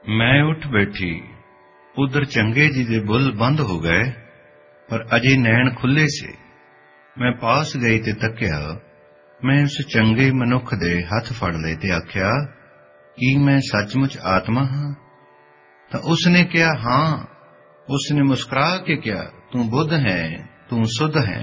मैं उठ बैठी। उधर चंगे जी दे बुल बंद हो गए, पर अजे नैन खुले से। मैं पास गई ते तक्या, मैं उस चंगे मनुख दे हथ फड़ लए ते आख्या, की मैं सचमुच आत्मा हाँ? तां उसने कहा, हाँ। उसने मुस्कुरा के कहा, तू बुद्ध है, तू सुध है।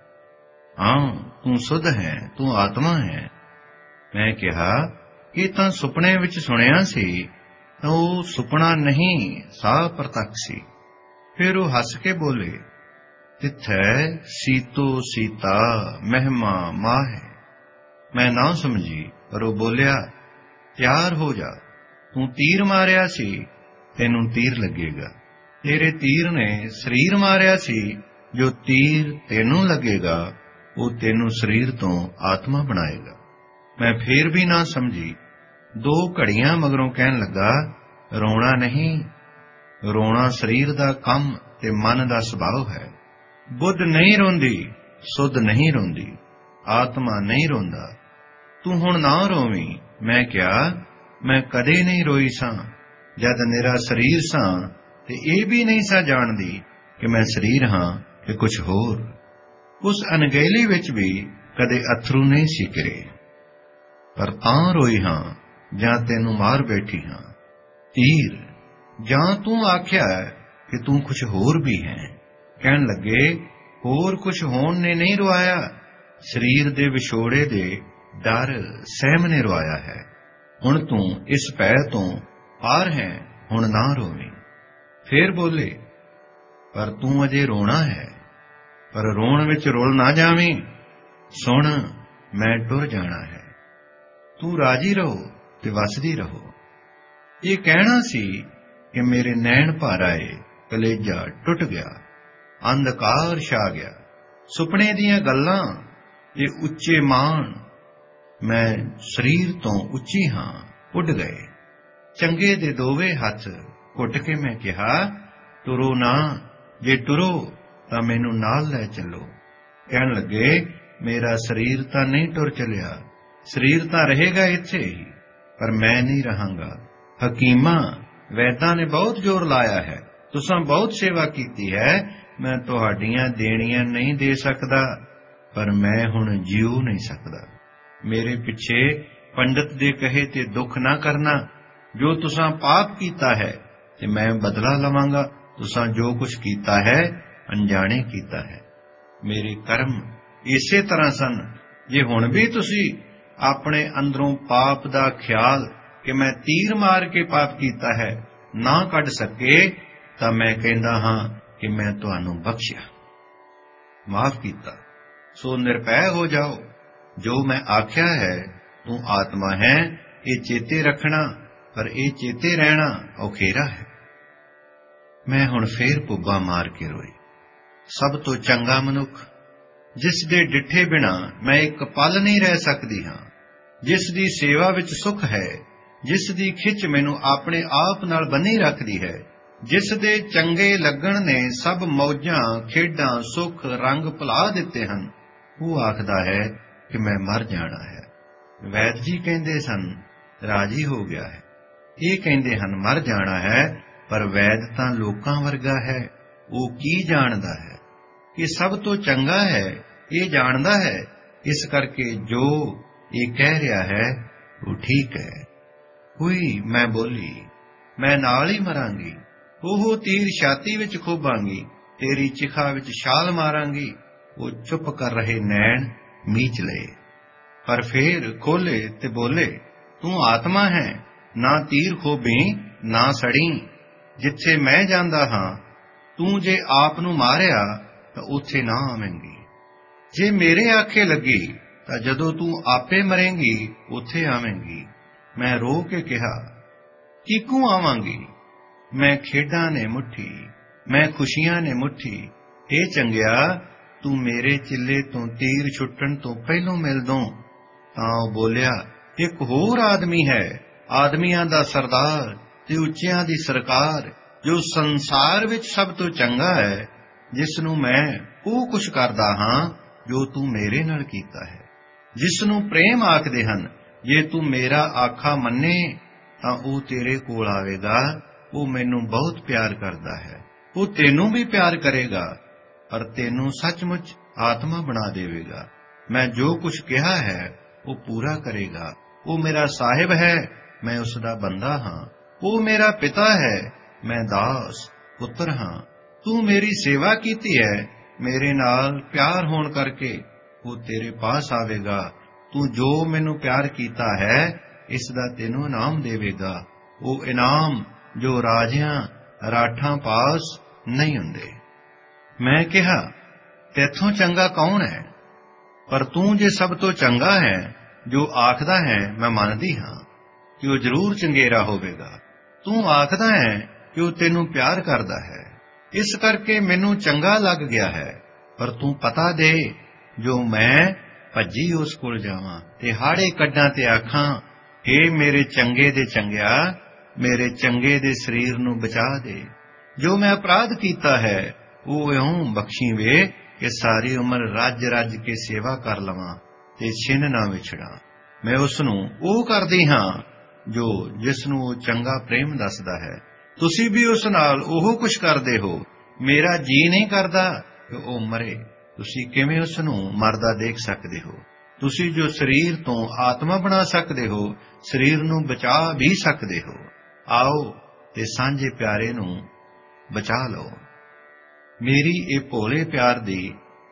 हाँ, तू सुध है, तू आत्मा है। मैं कहा, ये तां सुपने विच सुनिया सी, तां ओह सुपना नहीं, साह प्रतख सी। फिर वो हस के बोले, तिथै सीतो सीता महिमा माह। मैं ना समझी, पर वो बोलिया, तैयार हो जा, तू तीर मारिया सी, तेनू तीर लगेगा। तेरे तीर ने शरीर मारिया सी, जो तीर तेनू लगेगा वो तेनू शरीर तो आत्मा बनाएगा। मैं फिर भी ना समझी। 2 घड़ियां मगरों कहन लगा, रोना नहीं, रोना शरीर दा कम ते मन दा सुभाव है। बुद्ध नहीं रोंदी, सुध नहीं रोंदी, आत्मा नहीं रोंदा। तू हुण ना रोवी। मैं क्या, मैं कदे नहीं रोई सां, जद मेरा शरीर सां ते ਇਹ भी नहीं सा जानदी कि मैं शरीर हाँ कि कुछ होर। उस अनगेली विच भी कदे अथरू नहीं सी गिरे, पर तां रोई हाँ जां तेनू मार बैठी हाँ। तीर जां तू आख्या कि तू कुछ होर भी है। कहन लगे, होर कुछ होण ने नहीं रुआया, शरीर दे विछोड़े दे डर सहम ने रुआया है। हुण तू इस पै तो पार है, हुण ना रोवी। फिर बोले, पर तू अजे रोना है, पर रोण विच रुल ना जावीं। सुन, मैं टुर जाना है, तू राजी रहो ते वसदी रहो। ये कहना सी कि मेरे नैन भर आए, कलेजा टुट गया, अंधकार छा गया। सुपने दियां गल्लां ते उच्चे मान, मैं शरीर तो उच्ची हाँ, उड़ गए। चंगे दे दोवे हथ घुट के मैं कहा, तुरो ना, जे तुरो तां मैनू नाल लै चलो। कहन लगे, मेरा शरीर तां नहीं टुर चलिया, शरीर तां रहेगा इत्थे ही, पर मैं नहीं रहांगा। हकीमा वैदां ने बहुत जोर लाया है, तुसां बहुत सेवा कीती है, मैं तुहाडियां देणियां नहीं दे सकदा, पर मैं हुण जीऊ नहीं सकदा। मेरे पिछे पंडित दे कहे ते दुख ना करना। जो तुसां पाप कीता है ते मैं बदला लवांगा। तुसां जो कुछ कीता है अनजाने कीता है। मेरे कर्म इसे तरह सन। जे हुण भी तुसी अपने अंदरों पाप दा ख्याल कि मैं तीर मार के पाप कीता है ना कढ सके, तां मैं कहंदा हां कि मैं तुहानू बख्शिया, माफ कीता। सो निरभै हो जाओ। जो मैं आख्या है, तू आत्मा है, ये चेते रखना, पर ये चेते रहना औखेरा है। मैं हुण फेर पुब्बा मार के रोई। सब तो चंगा मनुख, जिस दे डिठे बिना मैं एक पल नहीं रह सकदी हां, जिस दी सेवा विच सुख है, जिस दी खिच मैनू अपने आप नाल बन्नी रखदी है, जिस दे चंगे लगण ने सब मौजां खेडां सुख रंग भुला दिते हन, वो आखदा है कि मैं मर जाना है। वैद जी कहंदे सन, राजी हो गया है। ये कहंदे हन मर जाना है, पर वैद तां लोकां वर्गा है, वो की जानदा है कि सब तो चंगा है, ये जानदा है। इस करके जो ये कह रहा है वो ठीक है। हुई मैं बोली, मैं नाल ही मरांगी। ओह तीर छाती विच खोबांगी, तेरी चिखा विच छाल मारांगी। वो चुप कर रहे नैन मीच लए, पर फिर खोले ते बोले, तू आत्मा है, ना तीर खोबी ना सड़ी। जिथे मैं जांदा हां, तू जे आप नू मारिया तां उत्थे ना आवेंगी। जे मेरे आखे लगी तां जदों तू आपे मरेंगी उत्थे आवेंगी। मैं रो के कहा, किकू आवांगी? मैं खेडां ने मुट्ठी, मैं खुशियां ने मुट्ठी। हे चंगिया, तू मेरे चिल्ले तो तीर छुट्टण तो पहलों मिल दो। तां बोलिया, एक होर आदमी है, आदमियां दा सरदार ते उच्चियां दी सरकार, जो संसार विच सब तो चंगा है, जिसनू मैं ਉਹ कुछ करदा हां जो तू मेरे नाल कीता है। जिसनू प्रेम आखदे हन, जे तू मेरा आखा मन्ने ਤਾਂ ਉਹ ਤੇਰੇ ਕੋਲ ਆਵੇਗਾ। ਉਹ ਮੈਨੂੰ ਬਹੁਤ ਪਿਆਰ ਕਰਦਾ ਹੈ। ਉਹ ਤੈਨੂੰ ਵੀ ਪਿਆਰ ਕਰੇਗਾ, ਪਰ ਤੈਨੂੰ ਸੱਚਮੁੱਚ ਆਤਮਾ ਬਣਾ ਦੇਵੇਗਾ। ਮੈਂ ਜੋ ਕੁਝ ਕਿਹਾ ਹੈ ਉਹ ਪੂਰਾ ਕਰੇਗਾ। ਉਹ ਮੇਰਾ ਸਾਹਿਬ ਹੈ, ਮੈਂ ਉਸ ਦਾ ਬੰਦਾ ਹਾਂ। ਉਹ ਮੇਰਾ ਪਿਤਾ ਹੈ, ਮੈਂ ਦਾਸ ਪੁੱਤਰ ਹਾਂ। ਤੂੰ ਮੇਰੀ ਸੇਵਾ ਕੀਤੀ ਹੈ, ਮੇਰੇ ਨਾਲ ਪਿਆਰ ਹੋਣ ਕਰਕੇ ਉਹ ਤੇਰੇ ਪਾਸ ਆਵੇਗਾ। ਤੂੰ ਜੋ ਮੈਨੂੰ ਪਿਆਰ ਕੀਤਾ ਹੈ, ਇਸ ਦਾ ਤੈਨੂੰ ਇਨਾਮ ਦੇਵੇਗਾ। ਉਹ ਇਨਾਮ ਜੋ ਰਾਜਿਆਂ ਰਾਠਾਂ ਪਾਸ ਨਹੀਂ ਹੁੰਦੇ। ਮੈਂ ਕਿਹਾ, ਤੈਥੋਂ ਚੰਗਾ ਕੌਣ ਹੈ? ਪਰ ਤੂੰ ਜੇ ਸਭ ਤੋਂ ਚੰਗਾ ਹੈ, ਜੋ ਆਖਦਾ ਹੈ ਮੈਂ ਮੰਨਦੀ ਹਾਂ ਕਿ ਉਹ ਜ਼ਰੂਰ ਚੰਗੇਰਾ ਹੋਵੇਗਾ। ਤੂੰ ਆਖਦਾ ਹੈ ਕਿ ਉਹ ਤੈਨੂੰ ਪਿਆਰ ਕਰਦਾ ਹੈ, ਇਸ ਕਰਕੇ ਮੈਨੂੰ ਚੰਗਾ ਲੱਗ ਗਿਆ ਹੈ। ਪਰ ਤੂੰ ਪਤਾ ਦੇ, ਜੋ ਮੈਂ ਭੱਜੀ ਉਸ ਕੋਲ ਜਾਵਾਂ ਤੇ ਹਾੜੇ ਕੱਢਾਂ ਤੇ ਆਖਾਂ, ਹੇ ਮੇਰੇ ਚੰਗੇ ਦੇ ਚੰਗਿਆ, ਮੇਰੇ ਚੰਗੇ ਦੇ ਸਰੀਰ ਨੂੰ ਬਚਾ ਦੇ। ਜੋ ਮੈਂ ਅਪਰਾਧ ਕੀਤਾ ਹੈ, ਉਹ ਇਉਂ ਬਖਸ਼ੀ ਵੇ ਕਿ ਸਾਰੀ ਉਮਰ ਰੱਜ ਰੱਜ ਕੇ ਸੇਵਾ ਕਰ ਲਵਾਂ ਤੇ ਛਿਨ ਨਾ ਵਿਛੜਾਂ। ਮੈਂ ਉਸ ਨੂੰ ਉਹ ਕਰਦੀ ਹਾਂ ਜਿਸ ਨੂੰ ਉਹ ਚੰਗਾ ਪ੍ਰੇਮ ਦੱਸਦਾ ਹੈ। ਤੁਸੀਂ ਵੀ ਉਸ ਨਾਲ ਉਹ ਕੁਝ ਕਰਦੇ ਹੋ। ਮੇਰਾ ਜੀ ਨਹੀਂ ਕਰਦਾ ਕਿ ਉਹ ਮਰੇ। ਤੁਸੀਂ ਕਿਵੇਂ ਉਸ ਨੂੰ ਮਰਦਾ ਦੇਖ ਸਕਦੇ ਹੋ? ਤੁਸੀਂ ਜੋ ਸਰੀਰ ਤੋਂ ਆਤਮਾ ਬਣਾ ਸਕਦੇ ਹੋ, ਸਰੀਰ ਨੂੰ ਬਚਾ ਵੀ ਸਕਦੇ ਹੋ। ਆਓ ਤੇ ਸਾਂਝੇ ਪਿਆਰੇ ਨੂੰ ਬਚਾ ਲਓ। ਮੇਰੀ ਇਹ ਭੋਲੇ ਪਿਆਰ ਦੀ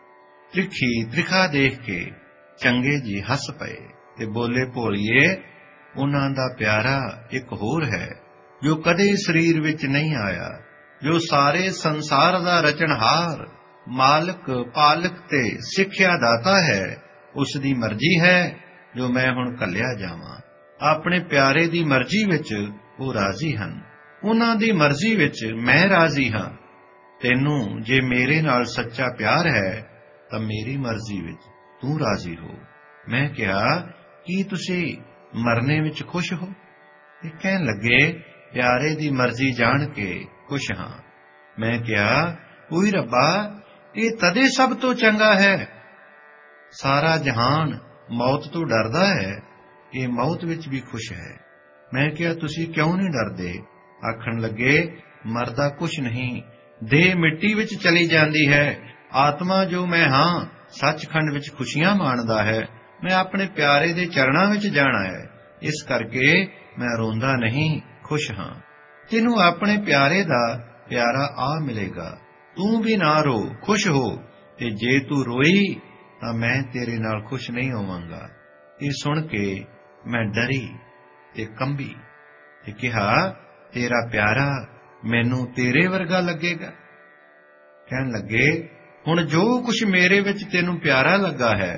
ਤ੍ਰਿਖਾ ਦੇਖ ਕੇ ਚੰਗੇ ਜੀ ਹੱਸ ਪਏ ਤੇ ਬੋਲੇ, ਭੋਲੀਏ, ਉਹਨਾਂ ਦਾ ਪਿਆਰਾ ਇੱਕ ਹੋਰ ਹੈ, ਜੋ ਕਦੇ ਸਰੀਰ ਵਿੱਚ ਨਹੀਂ ਆਇਆ, ਜੋ ਸਾਰੇ ਸੰਸਾਰ ਦਾ ਰਚਨਹਾਰ, ਮਾਲਕ, ਪਾਲਕ ਤੇ ਸਿੱਖਿਆ ਦਾਤਾ ਹੈ। ਉਸ ਦੀ ਮਰਜ਼ੀ ਹੈ ਜੋ ਮੈਂ ਹੁਣ ਘੱਲਿਆ ਜਾਵਾਂ। ਆਪਣੇ ਪਿਆਰੇ ਦੀ ਮਰਜ਼ੀ ਵਿੱਚ ਉਹ ਰਾਜ਼ੀ ਹਨ, ਉਹਨਾਂ ਦੀ ਮਰਜ਼ੀ ਵਿੱਚ ਮੈਂ ਰਾਜ਼ੀ ਹਾਂ। ਤੈਨੂੰ ਜੇ ਮੇਰੇ ਨਾਲ ਸੱਚਾ ਪਿਆਰ ਹੈ ਤਾਂ ਮੇਰੀ ਮਰਜ਼ੀ ਵਿੱਚ ਤੂੰ ਰਾਜ਼ੀ ਹੋ। ਮੈਂ ਕਿਹਾ, ਕੀ ਤੁਸੀਂ ਮਰਨੇ ਵਿੱਚ ਖੁਸ਼ ਹੋ? ਇਹ ਕਹਿਣ ਲੱਗੇ, ਪਿਆਰੇ ਦੀ ਮਰਜ਼ੀ ਜਾਣ ਕੇ ਖੁਸ਼ ਹਾਂ। ਮੈਂ ਕਿਹਾ, ਓਏ ਰੱਬਾ, ਇਹ ਤਦੇ ਸਭ ਤੋਂ ਚੰਗਾ ਹੈ। ਸਾਰਾ ਜਹਾਨ ਮੌਤ ਤੋਂ ਡਰਦਾ ਹੈ, ਇਹ ਮੌਤ ਵਿੱਚ ਵੀ ਖੁਸ਼ ਹੈ। ਮੈਂ ਕਿਹਾ, ਤੁਸੀਂ ਕਿਉਂ ਨਹੀਂ ਡਰਦੇ? ਆਖਣ ਲੱਗੇ, ਮਰਦਾ ਕੁਛ ਨਹੀਂ, ਦੇਹ ਮਿੱਟੀ ਵਿੱਚ ਚਲੀ ਜਾਂਦੀ ਹੈ। ਆਤਮਾ ਜੋ ਮੈਂ ਹਾਂ, ਸੱਚਖੰਡ ਵਿੱਚ ਖੁਸ਼ੀਆਂ ਮਾਣਦਾ ਹੈ। ਮੈਂ ਆਪਣੇ ਪਿਆਰੇ ਦੇ ਚਰਨਾਂ ਵਿੱਚ ਜਾਣਾ ਹੈ, ਇਸ ਕਰਕੇ ਮੈਂ ਰੋਂਦਾ ਨਹੀਂ, ਖੁਸ਼ ਹਾਂ। ਤੈਨੂੰ ਆਪਣੇ ਪਿਆਰੇ ਦਾ ਪਿਆਰਾ ਆ ਮਿਲੇਗਾ। ਤੂੰ ਵੀ ਨਾ ਰੋ, ਖੁਸ਼ ਹੋ। ਤੇ ਜੇ ਤੂੰ ਰੋਈ ਤਾਂ ਮੈਂ ਤੇਰੇ ਨਾਲ ਖੁਸ਼ ਨਹੀਂ ਹੋਵਾਂਗਾ। ਇਹ ਸੁਣ ਕੇ ਮੈਂ ਡਰੀ ਤੇ ਕੰਬੀ ਤੇ ਕਿਹਾ, ਤੇਰਾ ਪਿਆਰਾ ਮੈਨੂੰ ਤੇਰੇ ਵਰਗਾ ਲੱਗੇਗਾ? ਕਹਿਣ ਲੱਗੇ, ਹੁਣ ਜੋ ਕੁਛ ਮੇਰੇ ਵਿੱਚ ਤੈਨੂੰ ਪਿਆਰਾ ਲੱਗਾ ਹੈ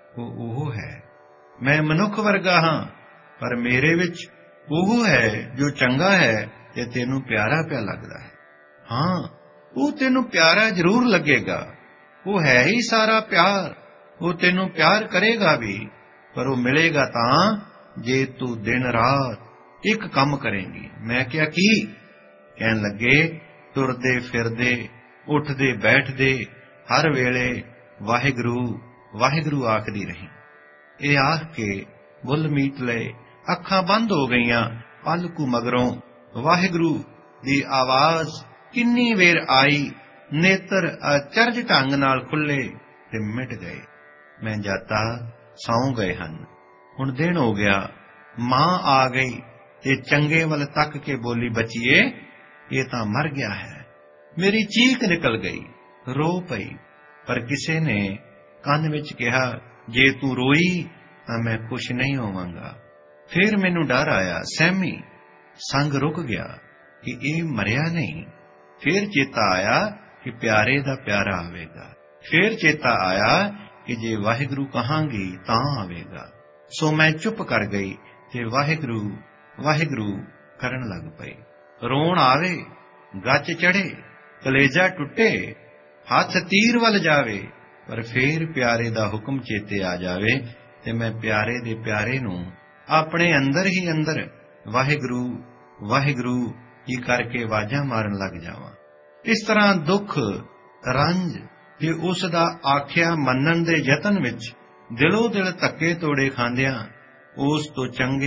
ਉਹ ਹੈ। ਮੈਂ ਮਨੁੱਖ ਵਰਗਾ ਹਾਂ, ਪਰ ਮੇਰੇ ਵਿੱਚ ਉਹ ਹੈ ਜੋ ਚੰਗਾ ਹੈ ਤੇ ਤੈਨੂੰ ਪਿਆਰਾ ਪਿਆ ਲੱਗਦਾ ਹੈ। ਹਾਂ, ਉਹ ਤੈਨੂੰ ਪਿਆਰਾ ਜ਼ਰੂਰ ਲੱਗੇਗਾ। ਉਹ ਹੈ ਹੀ ਸਾਰਾ ਪਿਆਰ। ਉਹ ਤੈਨੂੰ ਪਿਆਰ ਕਰੇਗਾ ਵੀ, ਪਰ ਉਹ ਮਿਲੇਗਾ ਤਾਂ ਜੇ ਤੂੰ ਦਿਨ ਰਾਤ ਇੱਕ ਕੰਮ ਕਰੇਂਗੀ। ਮੈਂ ਕਿਹਾ, ਕੀ? ਕਹਿਣ ਲੱਗੇ, ਤੁਰਦੇ ਫਿਰਦੇ, ਉੱਠਦੇ ਬੈਠਦੇ, ਹਰ ਵੇਲੇ ਵਾਹਿਗੁਰੂ ਵਾਹਿਗੁਰੂ ਆਖਦੀ ਰਹੀ। ਇਹ ਆਖ ਕੇ ਬੁੱਲ ਮੀਟ ਲਏ, ਅੱਖਾਂ ਬੰਦ ਹੋ ਗਈਆਂ। ਪਲ ਕੁ ਮਗਰੋਂ ਵਾਹਿਗੁਰੂ ਦੀ ਆਵਾਜ਼ ਕਿੰਨੀ ਵੇਰ ਆਈ। ਨੇਤਰ ਅਚਰਜ ਢੰਗ ਨਾਲ ਖੁੱਲੇ ਤੇ ਮਿਟ ਗਏ। ਮੈਂ ਜਾਤਾ ਸੌਂ ਗਏ ਹਨ। ਹੁਣ ਦਿਨ ਹੋ ਗਿਆ। ਮਾਂ ਆ ਗਈ ਤੇ ਚੰਗੇ ਵੱਲ ਤੱਕ ਕੇ ਬੋਲੀ, ਬੱਚੀਏ, ਇਹ ਤਾਂ ਮਰ ਗਿਆ ਹੈ। ਮੇਰੀ ਚੀਕ ਨਿਕਲ ਗਈ, ਰੋ ਪਈ। ਪਰ ਕਿਸੇ ਨੇ ਕੰਨ ਵਿੱਚ ਕਿਹਾ, ਜੇ ਤੂੰ ਰੋਈ ਤਾਂ ਮੈਂ ਖੁਸ਼ ਨਹੀਂ ਹੋਵਾਂਗਾ। ਫਿਰ ਮੈਨੂੰ ਡਰ ਆਇਆ, ਸਹਿਮੀ, ਸੰਗ ਰੁਕ ਗਿਆ ਕਿ ਇਹ ਮਰਿਆ ਨਹੀਂ। ਫਿਰ ਚੇਤਾ ਆਇਆ ਕਿ ਪਿਆਰੇ ਦਾ ਪਿਆਰਾ ਆਵੇਗਾ। ਫਿਰ ਚੇਤਾ ਆਇਆ ਕਿ ਜੇ ਵਾਹਿਗੁਰੂ ਕਹਾਂਗੀ ਤਾਂ ਆਵੇਗਾ। ਸੋ ਮੈਂ ਚੁੱਪ ਕਰ ਗਈ ਤੇ ਵਾਹਿਗੁਰੂ ਵਾਹਿਗੁਰੂ ਕਰਨ ਲੱਗ ਪਈ। ਰੋਣ ਆਵੇ, ਗੱਚ ਚੜੇ, ਕਲੇਜਾ ਟੁੱਟੇ, ਹੱਥ ਤੀਰ ਵੱਲ ਜਾਵੇ, ਪਰ ਫੇਰ ਪਿਆਰੇ ਦਾ ਹੁਕਮ ਚੇਤੇ ਆ ਜਾਵੇ ਤੇ ਮੈਂ ਪਿਆਰੇ ਦੇ ਪਿਆਰੇ ਨੂੰ ਆਪਣੇ ਅੰਦਰ ਹੀ ਅੰਦਰ ਵਾਹਿਗੁਰੂ ਵਾਹਿਗੁਰੂ ਹੀ ਕਰਕੇ ਆਵਾਜ਼ਾਂ ਮਾਰਨ ਲੱਗ ਜਾਵਾਂ। ਇਸ ਤਰ੍ਹਾਂ ਦੁੱਖ, ਰੰਜ ਤੇ ਉਸ ਦਾ ਆਖਿਆ ਮੰਨਣ ਦੇ ਯਤਨ ਵਿੱਚ ਦਿਲੋਂ ਦਿਲ ਧੱਕੇ ਤੋੜੇ ਖਾਂਦਿਆਂ ਉਸ ਤੋਂ ਚੰਗੇ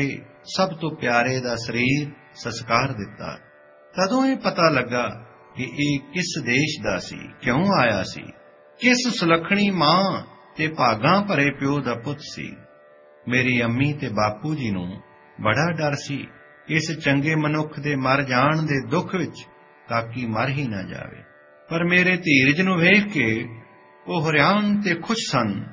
ਸਭ ਤੋਂ ਪਿਆਰੇ ਦਾ ਸਰੀਰ ਸੰਸਕਾਰ ਦਿੱਤਾ। ਤਦੋਂ ਇਹ ਪਤਾ ਲੱਗਾ ਕਿ ਇਹ ਕਿਸ ਦੇਸ਼ ਦਾ ਸੀ, ਕਿਉਂ ਆਇਆ ਸੀ, ਕਿਸ ਸੁਲੱਖਣੀ ਮਾਂ ਤੇ ਭਾਗਾਂ ਭਰੇ ਪਿਓ ਦਾ ਪੁੱਤ ਸੀ। ਮੇਰੀ ਅੰਮੀ ਤੇ ਬਾਪੂ ਜੀ ਨੂੰ ਬੜਾ ਡਰ ਸੀ ਇਸ ਚੰਗੇ ਮਨੁੱਖ ਦੇ ਮਰ ਜਾਣ ਦੇ ਦੁੱਖ ਵਿੱਚ ਕਾਕੀ ਮਰ ਹੀ ਨਾ ਜਾਵੇ। ਪਰ ਮੇਰੇ ਧੀਰਜ ਨੂੰ ਵੇਖ ਕੇ ਉਹ ਹਰਿਆਣ ਤੇ ਖੁਸ਼ ਸਨ